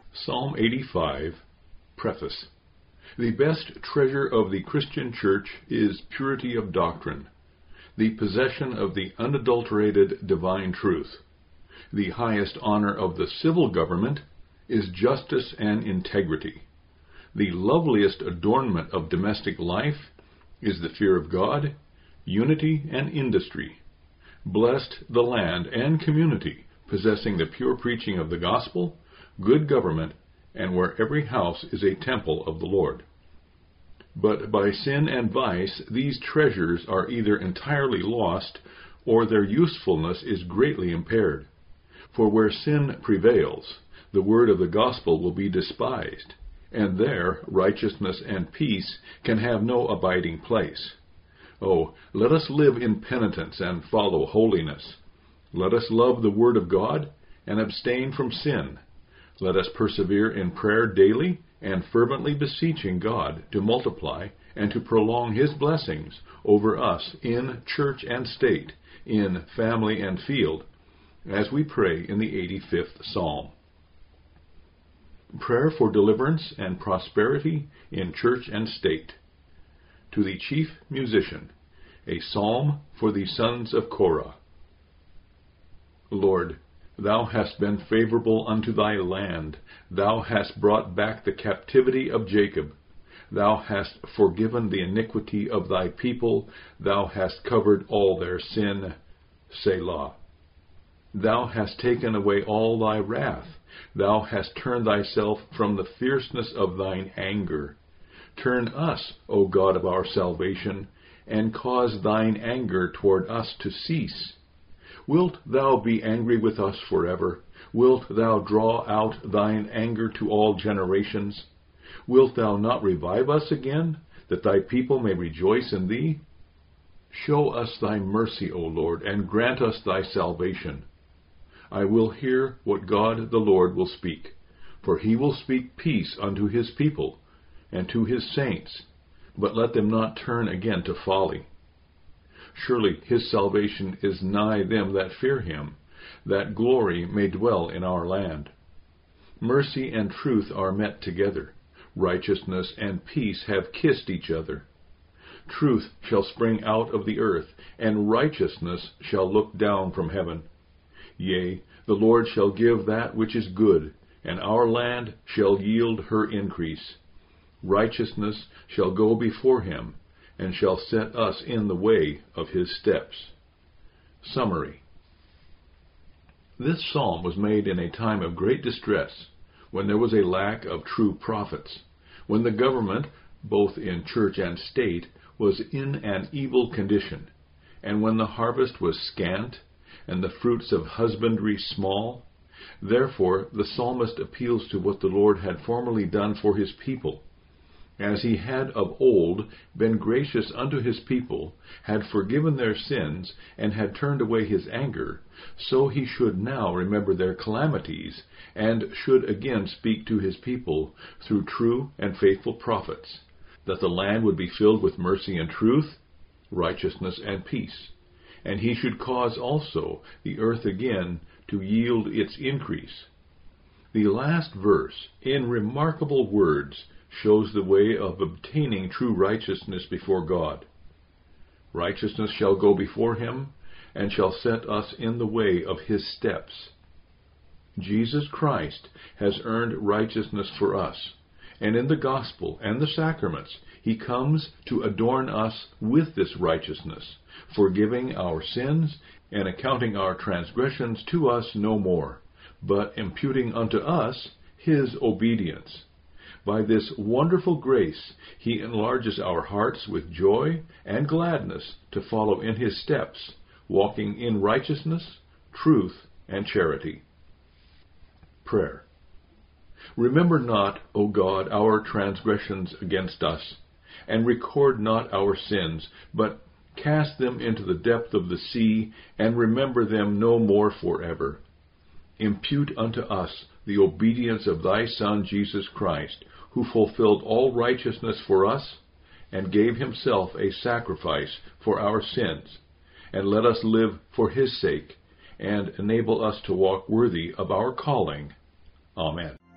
Psalm 85, Preface. The best treasure of the Christian Church is purity of doctrine, the possession of the unadulterated divine truth. The highest honor of the civil government is justice and integrity. The loveliest adornment of domestic life is the fear of God, unity, and industry. Blessed the land and community possessing the pure preaching of the gospel, good government, and where every house is a temple of the Lord. But by sin and vice, these treasures are either entirely lost, or their usefulness is greatly impaired. For where sin prevails, the word of the gospel will be despised, and there righteousness and peace can have no abiding place. Oh, let us live in penitence and follow holiness. Let us love the word of God and abstain from sin. Let us persevere in prayer daily and fervently beseeching God to multiply and to prolong His blessings over us in church and state, in family and field, as we pray in the 85th Psalm. Prayer for deliverance and prosperity in church and state. To the chief musician, a psalm for the sons of Korah. Lord, Thou hast been favorable unto Thy land. Thou hast brought back the captivity of Jacob. Thou hast forgiven the iniquity of Thy people. Thou hast covered all their sin. Selah. Thou hast taken away all Thy wrath. Thou hast turned Thyself from the fierceness of Thine anger. Turn us, O God of our salvation, and cause Thine anger toward us to cease. Wilt Thou be angry with us forever? Wilt Thou draw out Thine anger to all generations? Wilt Thou not revive us again, that Thy people may rejoice in Thee? Show us Thy mercy, O Lord, and grant us Thy salvation. I will hear what God the Lord will speak, for He will speak peace unto His people and to His saints, but let them not turn again to folly. Surely His salvation is nigh them that fear Him, that glory may dwell in our land. Mercy and truth are met together. Righteousness and peace have kissed each other. Truth shall spring out of the earth, and righteousness shall look down from heaven. Yea, the Lord shall give that which is good, and our land shall yield her increase. Righteousness shall go before Him, and shall set us in the way of His steps. Summary. This psalm was made in a time of great distress, when there was a lack of true prophets, when the government, both in church and state, was in an evil condition, and when the harvest was scant, and the fruits of husbandry small. Therefore the psalmist appeals to what the Lord had formerly done for His people. As He had of old been gracious unto His people, had forgiven their sins, and had turned away His anger, so He should now remember their calamities, and should again speak to His people through true and faithful prophets, that the land would be filled with mercy and truth, righteousness and peace. And He should cause also the earth again to yield its increase. The last verse, in remarkable words, shows the way of obtaining true righteousness before God. Righteousness shall go before Him, and shall set us in the way of His steps. Jesus Christ has earned righteousness for us, and in the gospel and the sacraments He comes to adorn us with this righteousness, forgiving our sins and accounting our transgressions to us no more, but imputing unto us His obedience. By this wonderful grace He enlarges our hearts with joy and gladness to follow in His steps, walking in righteousness, truth, and charity. Prayer. Remember not, O God, our transgressions against us, and record not our sins, but cast them into the depth of the sea, and remember them no more forever. Impute unto us the obedience of Thy Son Jesus Christ, who fulfilled all righteousness for us, and gave Himself a sacrifice for our sins, and let us live for His sake, and enable us to walk worthy of our calling. Amen.